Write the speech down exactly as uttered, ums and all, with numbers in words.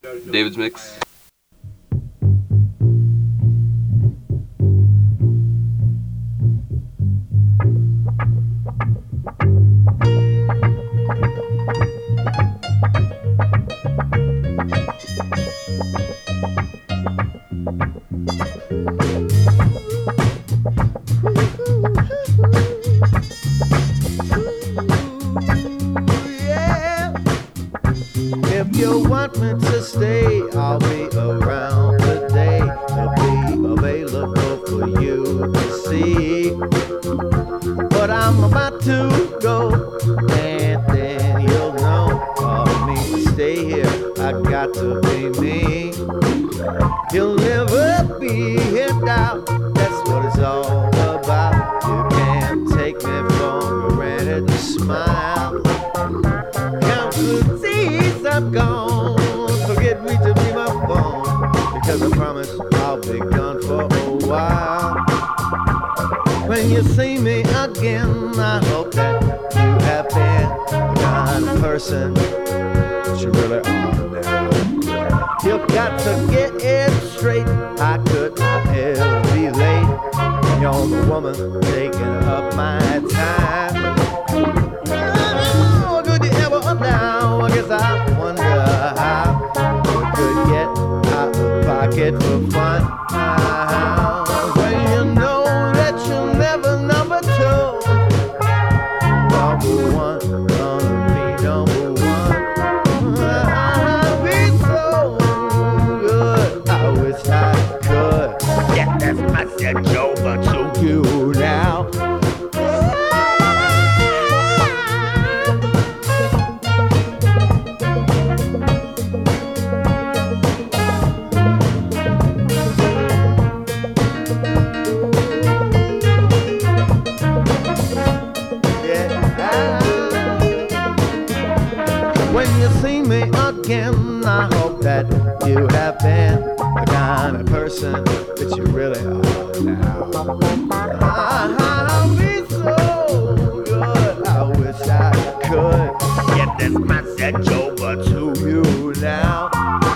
David's Mix. If you want me to stay, I'll be around today. I'll be available for you to see. But I'm about to go, and then you'll know. For me to stay here, I got to be me. You'll never be in doubt. That's what it's all about. You can't take me for granted. Smile. Count the days I've gone. Forget me to be my phone, because I promise I'll be gone for a while. When you see me again, I hope that you have been the kind of person that you really are now. You've got to get it straight. I could not ever be late. You're the woman taking up my time. Oh, could you ever now? I guess I wonder how you could get out of pocket for fun. Uh, when you know that you're never number two, number one, gonna be number one. I'd be so good, I wish I could get this message over to you now. Again, I hope that you have been the kind of person that you really are now. I'll be so good, I wish I could get this message over to you now.